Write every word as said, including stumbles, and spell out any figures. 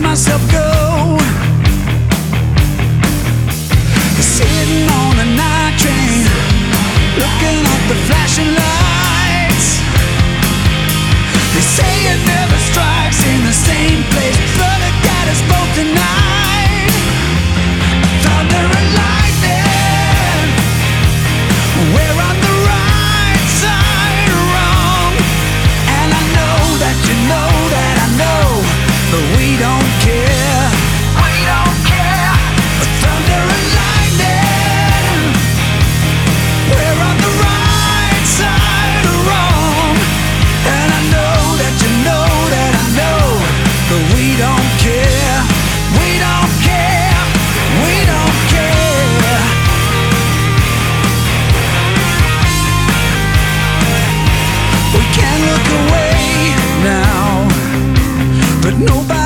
myself go. Sitting on a night train, looking at the flashing lights. They say it never strikes in the same place, but it got us both tonight. Thunder and lightning, we're on the right side or wrong. And I know that you know that I know, but we don't care. We don't care. Thunder and lightning, we're on the right side or wrong. And I know that you know that I know, but we don't care. We don't care. We don't care. We can look away now, but nobody